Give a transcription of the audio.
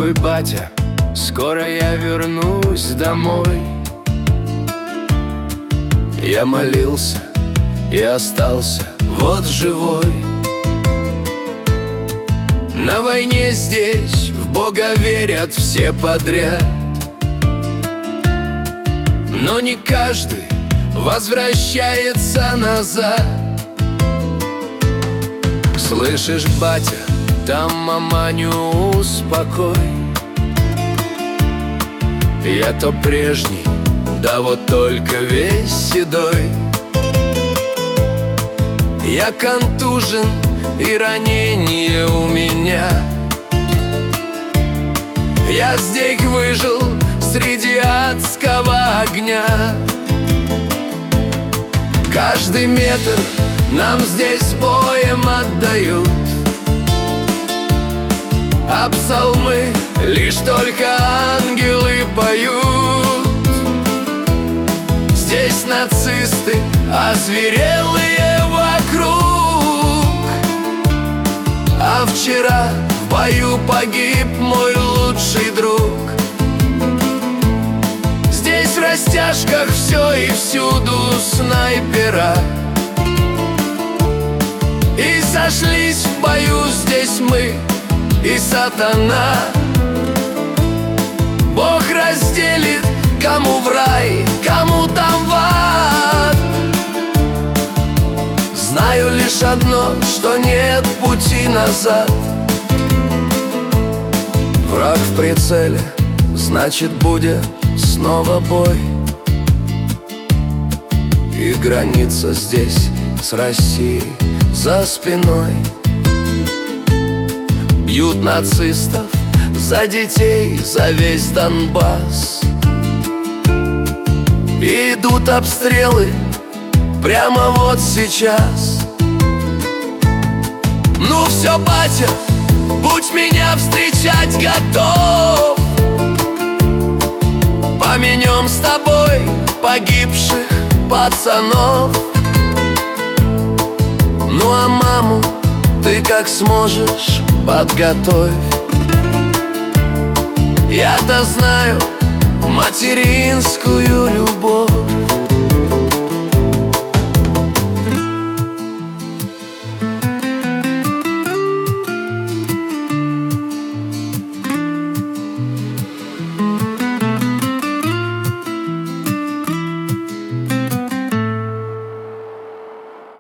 Здравствуй, батя, скоро я вернусь домой. Я молился и остался вот живой. На войне здесь в Бога верят все подряд, но не каждый возвращается назад. Слышишь, батя, там маманю успокой. Я-то прежний, да вот только весь седой. Я контужен, и ранение у меня. Я здесь выжил среди адского огня. Каждый метр нам здесь боем отдают, а псалмы лишь только ангелы поют. Здесь нацисты озверелые вокруг, а вчера в бою погиб мой лучший друг. Здесь в растяжках все и всюду снайпера, и сошлись в бою здесь мы и сатана. Бог разделит, кому в рай, кому там в ад. Знаю лишь одно, что нет пути назад. Враг в прицеле, значит будет снова бой. И граница здесь с Россией за спиной. Бьют нацистов за детей, за весь Донбасс. И идут обстрелы прямо вот сейчас. Ну все, батя, будь меня встречать готов. Поменем с тобой погибших пацанов. Ну а маму ты как сможешь подготовь. Я-то знаю материнскую любовь.